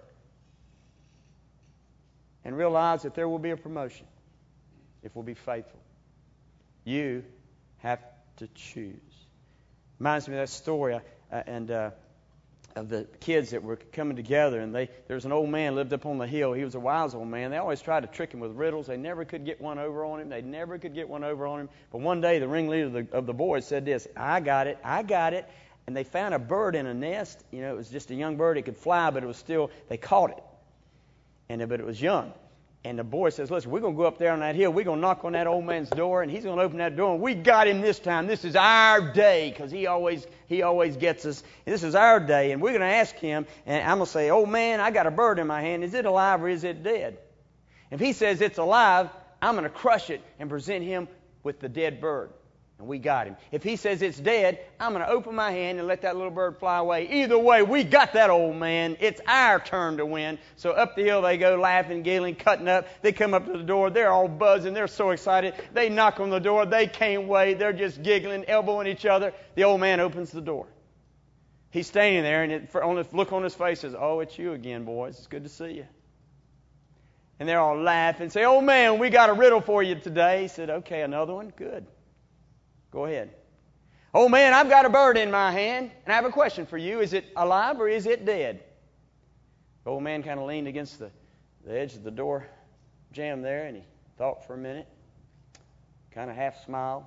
And realize that there will be a promotion if we'll be faithful. You have to choose. Reminds me of that story uh, and uh, of the kids that were coming together, and they there was an old man lived up on the hill. He was a wise old man. They always tried to trick him with riddles. They never could get one over on him. They never could get one over on him. But one day, the ringleader of the, of the boys said this: "I got it, I got it." And they found a bird in a nest. You know, it was just a young bird. It could fly, but it was still, they caught it. And but it was young. And the boy says, "Listen, we're going to go up there on that hill. We're going to knock on that old man's door, and he's going to open that door. And we got him this time. This is our day, because he always he always gets us. And this is our day. And we're going to ask him, and I'm going to say, 'Old man, I got a bird in my hand. Is it alive or is it dead?' If he says it's alive, I'm going to crush it and present him with the dead bird. And we got him. If he says it's dead, I'm going to open my hand and let that little bird fly away. Either way, we got that old man. It's our turn to win." So up the hill they go, laughing, giggling, cutting up. They come up to the door. They're all buzzing. They're so excited. They knock on the door. They can't wait. They're just giggling, elbowing each other. The old man opens the door. He's standing there, and it, on the look on his face says, "Oh, it's you again, boys. It's good to see you." And they're all laughing. Say, "Old man, we got a riddle for you today." He said, "Okay, another one? Good. Go ahead." "Oh man, I've got a bird in my hand, and I have a question for you. Is it alive or is it dead?" The old man kind of leaned against the, the edge of the door jamb there, and he thought for a minute, kind of half smiled,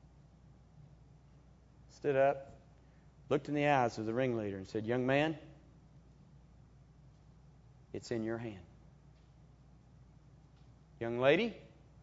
stood up, looked in the eyes of the ringleader and said, "Young man, it's in your hand. Young lady,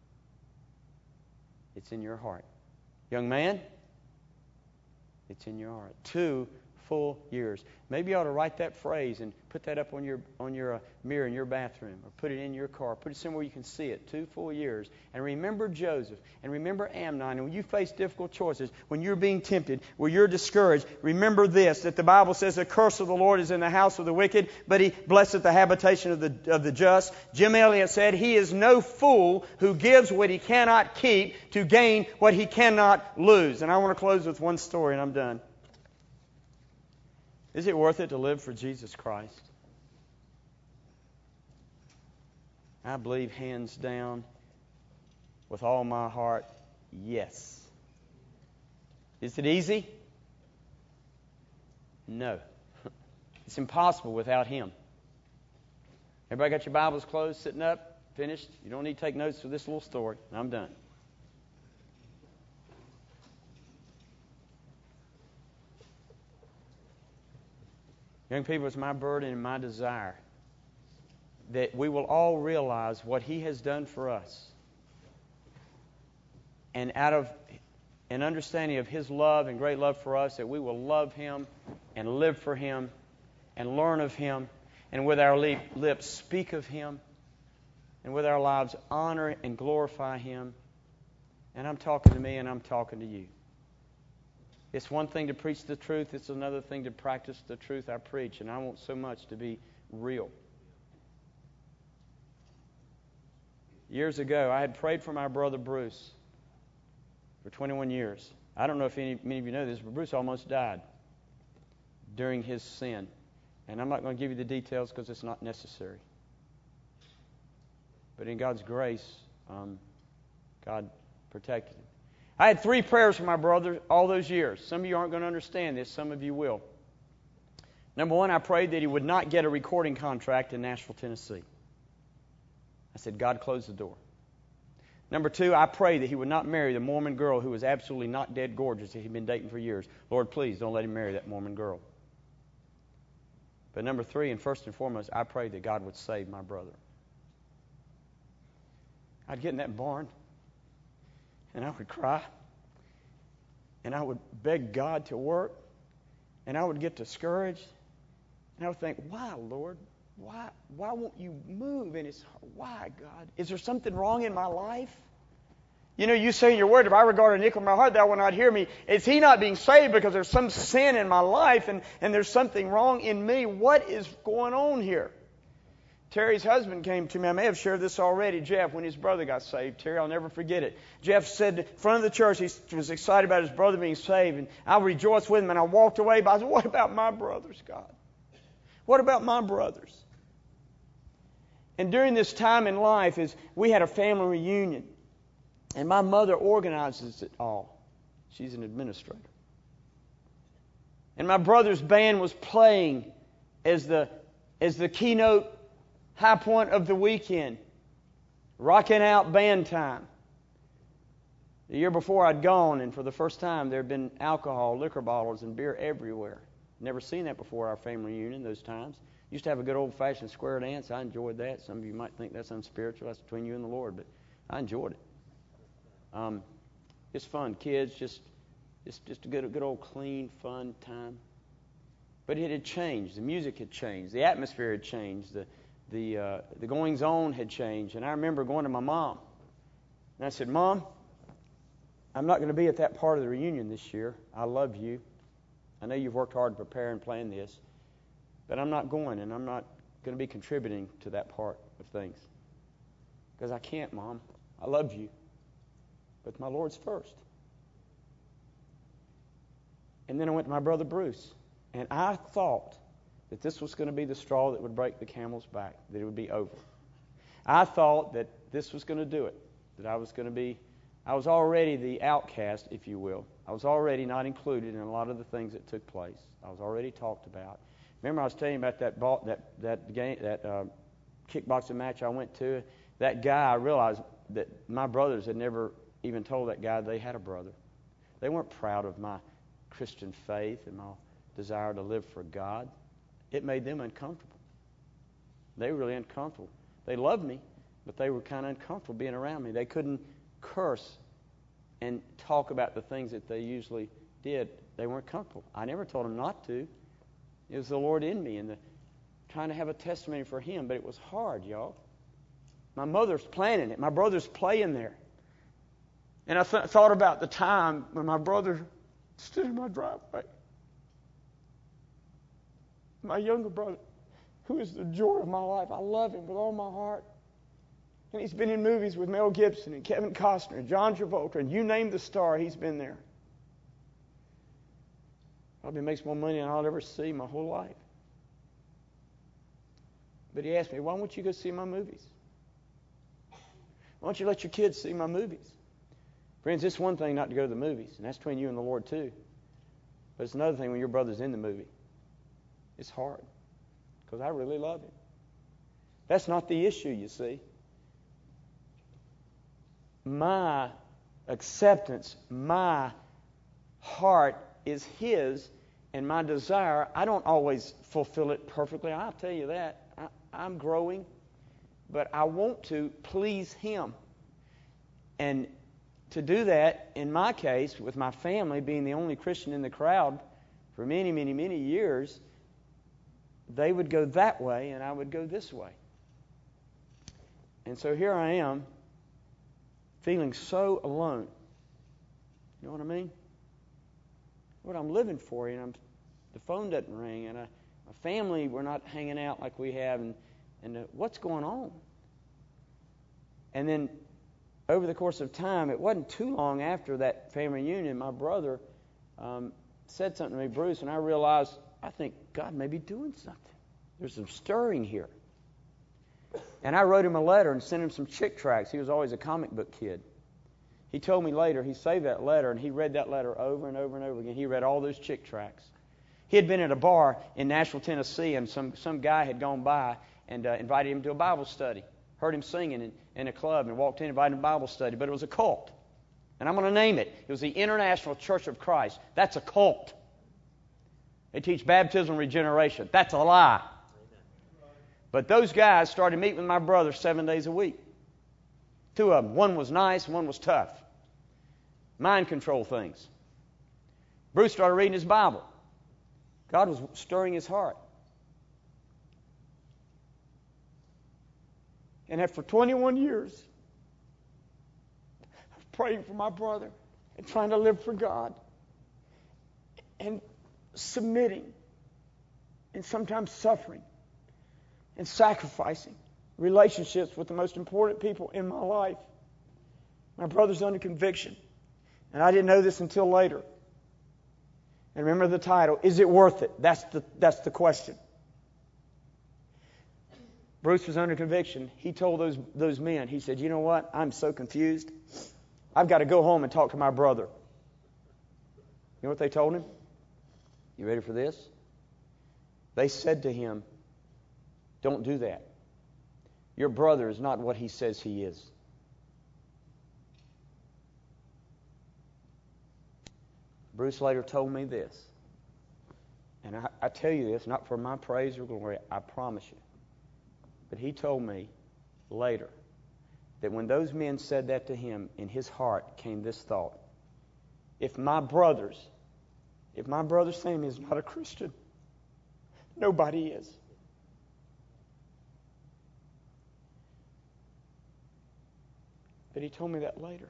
it's in your heart. Young man, it's in your heart." Two full years. Maybe you ought to write that phrase and put that up on your on your uh, mirror in your bathroom, or put it in your car. Put it somewhere you can see it. Two full years. And remember Joseph, and remember Amnon. And when you face difficult choices, when you're being tempted, when you're discouraged, remember this, that the Bible says the curse of the Lord is in the house of the wicked, but he blesseth the habitation of the of the just. Jim Elliot said, "He is no fool who gives what he cannot keep to gain what he cannot lose." And I want to close with one story, and I'm done. Is it worth it to live for Jesus Christ? I believe hands down, with all my heart, yes. Is it easy? No. It's impossible without Him. Everybody got your Bibles closed, sitting up, finished? You don't need to take notes for this little story. I'm done. Young people, it's my burden and my desire that we will all realize what He has done for us. And out of an understanding of His love and great love for us, that we will love Him and live for Him and learn of Him, and with our lips speak of Him, and with our lives honor and glorify Him. And I'm talking to me and I'm talking to you. It's one thing to preach the truth. It's another thing to practice the truth I preach. And I want so much to be real. Years ago, I had prayed for my brother Bruce for twenty-one years. I don't know if any, many of you know this, but Bruce almost died during his sin. And I'm not going to give you the details because it's not necessary. But in God's grace, um, God protected him. I had three prayers for my brother all those years. Some of you aren't going to understand this. Some of you will. Number one, I prayed that he would not get a recording contract in Nashville, Tennessee. I said, God, close the door. Number two, I prayed that he would not marry the Mormon girl who was absolutely not dead gorgeous that he'd been dating for years. Lord, please don't let him marry that Mormon girl. But number three, and first and foremost, I prayed that God would save my brother. I'd get in that barn, and I would cry, and I would beg God to work, and I would get discouraged, and I would think, why, Lord? Why, why won't you move? And it's, why, God? Is there something wrong in my life? You know, you say in your word, if I regard a iniquity in my heart, thou wilt not hear me. Is he not being saved because there's some sin in my life and, and there's something wrong in me? What is going on here? Terry's husband came to me. I may have shared this already, Jeff, when his brother got saved. Terry, I'll never forget it. Jeff said in front of the church, he was excited about his brother being saved, and I rejoiced with him, and I walked away, but I said, what about my brothers, God? What about my brothers? And during this time in life, is we had a family reunion, and my mother organizes it all. She's an administrator. And my brother's band was playing as the as the keynote high point of the weekend. Rocking out band time. The year before I'd gone, and for the first time there had been alcohol, liquor bottles, and beer everywhere. Never seen that before our family reunion those times. Used to have a good old-fashioned square dance. I enjoyed that. Some of you might think that's unspiritual. That's between you and the Lord, but I enjoyed it. Um, it's fun. Kids, just just, just a good, a good old clean, fun time. But it had changed. The music had changed. The atmosphere had changed. The the uh, the goings-on had changed. And I remember going to my mom. And I said, Mom, I'm not going to be at that part of the reunion this year. I love you. I know you've worked hard to prepare and plan this. But I'm not going, and I'm not going to be contributing to that part of things. Because I can't, Mom. I love you. But my Lord's first. And then I went to my brother Bruce. And I thought that this was going to be the straw that would break the camel's back, that it would be over. I thought that this was going to do it, that I was going to be, I was already the outcast, if you will. I was already not included in a lot of the things that took place. I was already talked about. Remember I was telling you about that ball, that that game, that uh, kickboxing match I went to? That guy, I realized that my brothers had never even told that guy they had a brother. They weren't proud of my Christian faith and my desire to live for God. It made them uncomfortable. They were really uncomfortable. They loved me, but they were kind of uncomfortable being around me. They couldn't curse and talk about the things that they usually did. They weren't comfortable. I never told them not to. It was the Lord in me and the, trying to have a testimony for Him, but it was hard, y'all. My mother's planning it. My brother's playing there. And I th- thought about the time when my brother stood in my driveway. My younger brother, who is the joy of my life. I love him with all my heart. And he's been in movies with Mel Gibson and Kevin Costner and John Travolta, and you name the star, he's been there. Probably makes more money than I'll ever see my whole life. But he asked me, why won't you go see my movies? Why don't you let your kids see my movies? Friends, it's one thing not to go to the movies, and that's between you and the Lord too. But it's another thing when your brother's in the movie. It's hard, because I really love him. That's not the issue, you see. My acceptance, my heart is His, and my desire, I don't always fulfill it perfectly. I'll tell you that. I, I'm growing, but I want to please Him. And to do that, in my case, with my family being the only Christian in the crowd for many, many, many years, they would go that way and I would go this way. And so here I am, feeling so alone. You know what I mean? What I'm living for, you know, the phone doesn't ring, and a, a family, we're not hanging out like we have, and, and uh, what's going on? And then over the course of time, it wasn't too long after that family reunion, my brother um, said something to me, Bruce, and I realized, I think God may be doing something. There's some stirring here. And I wrote him a letter and sent him some Chick tracts. He was always a comic book kid. He told me later, he saved that letter, and he read that letter over and over and over again. He read all those Chick tracts. He had been at a bar in Nashville, Tennessee, and some, some guy had gone by and uh, invited him to a Bible study. Heard him singing in, in a club and walked in and invited him to Bible study. But it was a cult. And I'm going to name it. It was the International Church of Christ. That's a cult. They teach baptism and regeneration. That's a lie. But those guys started meeting with my brother seven days a week. Two of them. One was nice, one was tough. Mind control things. Bruce started reading his Bible. God was stirring his heart. And after twenty-one years of praying for my brother and trying to live for God and submitting and sometimes suffering and sacrificing relationships with the most important people in my life, my brother's under conviction. And I didn't know this until later. And remember the title, Is It Worth It? That's the, that's the question. Bruce was under conviction. He told those, those men, he said, you know what? I'm so confused. I've got to go home and talk to my brother. You know what they told him? You ready for this? They said to him, don't do that. Your brother is not what he says he is. Bruce later told me this. And I, I tell you this, not for my praise or glory, I promise you. But he told me later that when those men said that to him, in his heart came this thought. If my brothers, if my brother Sammy is not a Christian, nobody is. But he told me that later.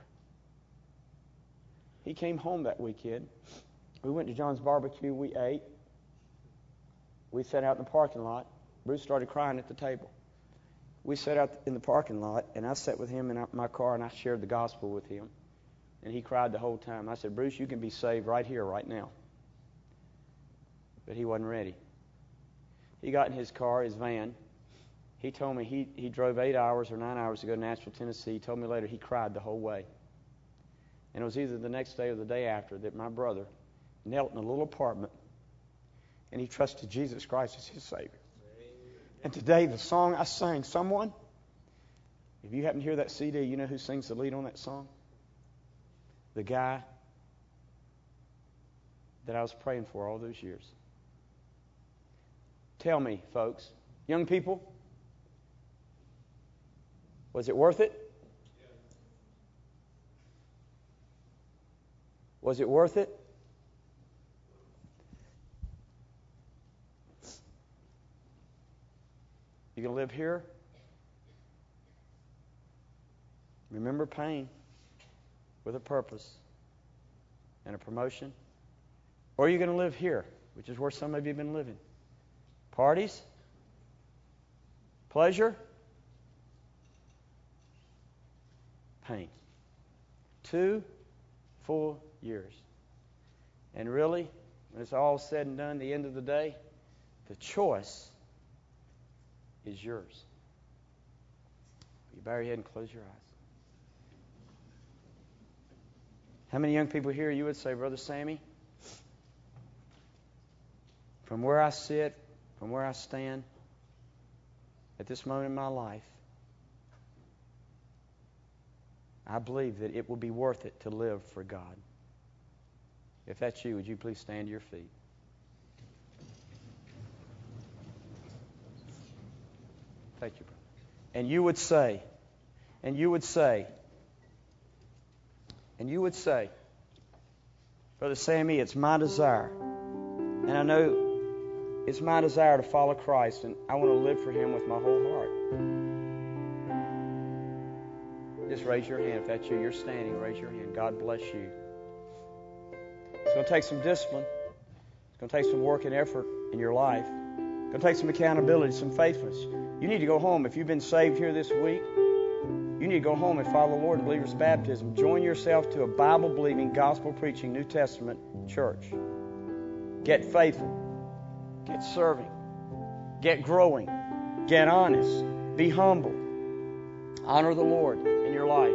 He came home that weekend. We went to John's Barbecue. We ate. We sat out in the parking lot. Bruce started crying at the table. We sat out in the parking lot, and I sat with him in my car, and I shared the gospel with him. And he cried the whole time. I said, Bruce, you can be saved right here, right now. But he wasn't ready. He got in his car, his van. He told me he, he drove eight hours or nine hours to go to Nashville, Tennessee. He told me later he cried the whole way. And it was either the next day or the day after that my brother knelt in a little apartment and he trusted Jesus Christ as his Savior. And today the song I sang, Someone, if you happen to hear that C D, you know who sings the lead on that song? The guy that I was praying for all those years. Tell me, folks, young people, was it worth it? Was it worth it? You can live here. Remember pain with a purpose and a promotion. Or you're going to live here, which is where some of you have been living. Parties, pleasure, pain. Two full years. And really, when it's all said and done, the end of the day, the choice is yours. You bow your head and close your eyes. How many young people here you would say, Brother Sammy, from where I sit, from where I stand, at this moment in my life, I believe that it will be worth it to live for God. If that's you, would you please stand to your feet? Thank you, brother. And you would say, and you would say, and you would say, Brother Sammy, it's my desire, and I know it's my desire to follow Christ, and I want to live for Him with my whole heart. Just raise your hand. If that's you, you're standing, raise your hand. God bless you. It's going to take some discipline. It's going to take some work and effort in your life. It's going to take some accountability, some faithfulness. You need to go home. If you've been saved here this week, you need to go home and follow the Lord in believer's baptism. Join yourself to a Bible-believing, gospel-preaching, New Testament church. Get faithful. Get serving. Get growing. Get honest. Be humble. Honor the Lord in your life.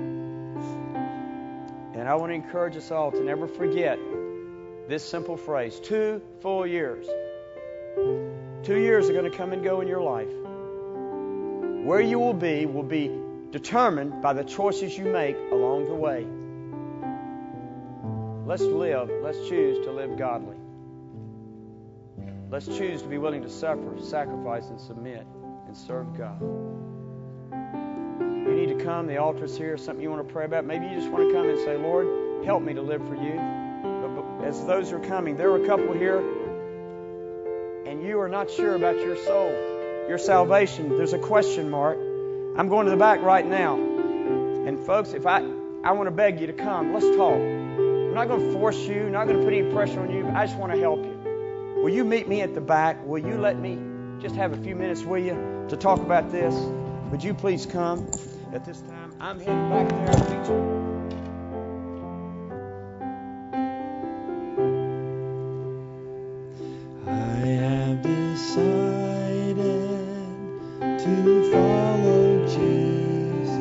And I want to encourage us all to never forget this simple phrase. Two full years. Two years are going to come and go in your life. Where you will be will be determined by the choices you make along the way. Let's live. Let's choose to live godly. Let's choose to be willing to suffer, sacrifice, and submit and serve God. You need to come. The altar's here. Something you want to pray about. Maybe you just want to come and say, Lord, help me to live for you. But, but as those are coming, there are a couple here, and you are not sure about your soul, your salvation. There's a question mark. I'm going to the back right now. And folks, if I, I want to beg you to come, let's talk. I'm not going to force you, not going to put any pressure on you, but I just want to help you. Will you meet me at the back? Will you let me just have a few minutes, will you, to talk about this? Would you please come at this time? I'm heading back there. I have decided to follow Jesus.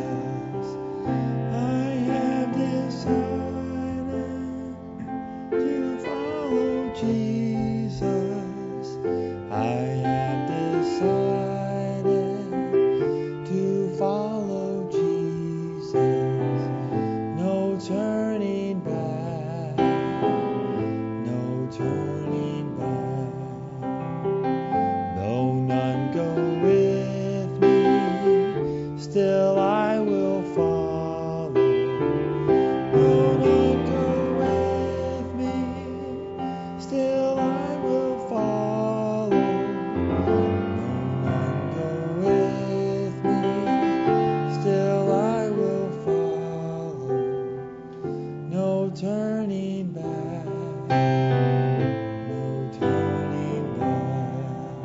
I have decided to follow Jesus. I have decided to follow Jesus. No turning back. No turning back. Though none go with me, still I will follow. Though none go with me, still I will follow. Though none go with me, still I will follow. No turning back. No turning back.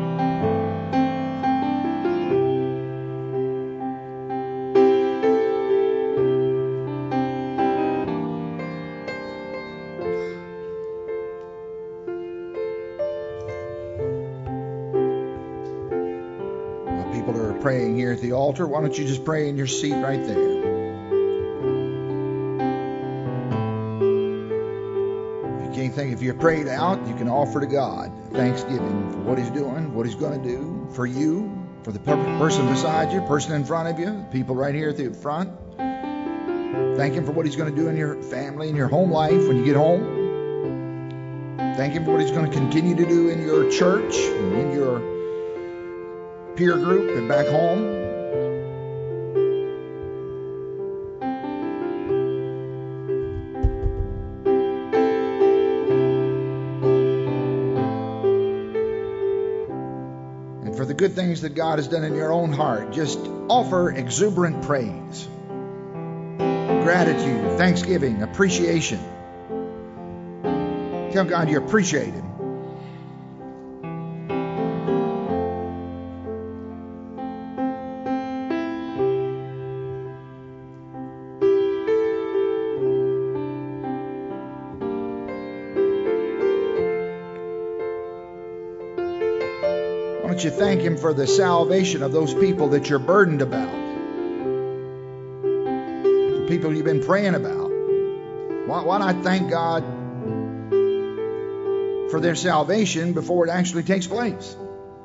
While people are praying here at the altar, why don't you just pray in your seat right there? If you can't think, if you're prayed out, you can offer to God thanksgiving for what He's doing, what He's going to do for you, for the per- person beside you, person in front of you, people right here at the front. Thank Him for what He's going to do in your family, in your home life when you get home. Thank Him for what He's going to continue to do in your church and in your peer group and back home. And for the good things that God has done in your own heart, just offer exuberant praise, gratitude, thanksgiving, appreciation. Tell God you appreciate Him. Why don't you thank Him for the salvation of those people that you're burdened about, the people you've been praying about? Why, why not thank God for their salvation before it actually takes place?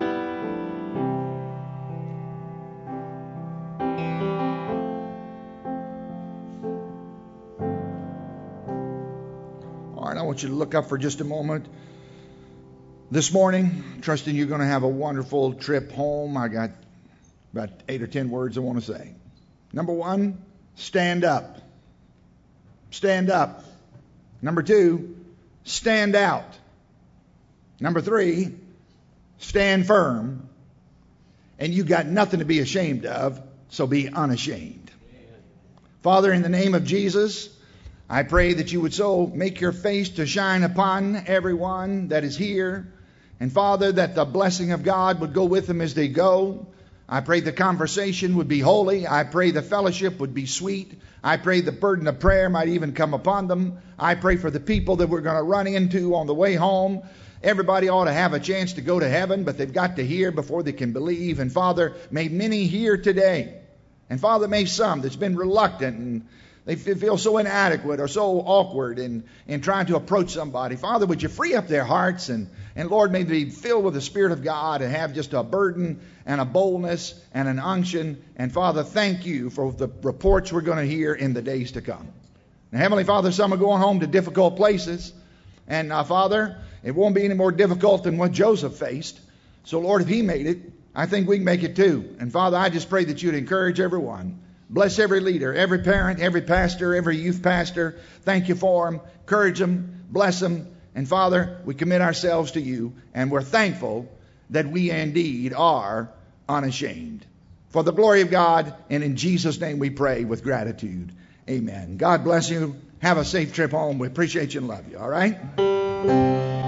All right, I want you to look up for just a moment. This morning, trusting you're going to have a wonderful trip home. I got about eight or ten words I want to say. Number one, stand up. Stand up. Number two, stand out. Number three, stand firm. And you got nothing to be ashamed of, so be unashamed. Father, in the name of Jesus, I pray that you would so make your face to shine upon everyone that is here. And Father, that the blessing of God would go with them as they go. I pray the conversation would be holy. I pray the fellowship would be sweet. I pray the burden of prayer might even come upon them. I pray for the people that we're going to run into on the way home. Everybody ought to have a chance to go to heaven, but they've got to hear before they can believe. And Father, may many hear today. And Father, may some that's been reluctant and they feel so inadequate or so awkward in, in trying to approach somebody. Father, would you free up their hearts and, and Lord, may they be filled with the Spirit of God and have just a burden and a boldness and an unction. And Father, thank you for the reports we're going to hear in the days to come. Now, Heavenly Father, some are going home to difficult places. And uh, Father, it won't be any more difficult than what Joseph faced. So Lord, if he made it, I think we can make it too. And Father, I just pray that you'd encourage everyone. Bless every leader, every parent, every pastor, every youth pastor. Thank you for them. Encourage them. Bless them. And Father, we commit ourselves to you. And we're thankful that we indeed are unashamed. For the glory of God, and in Jesus' name we pray with gratitude. Amen. God bless you. Have a safe trip home. We appreciate you and love you. All right?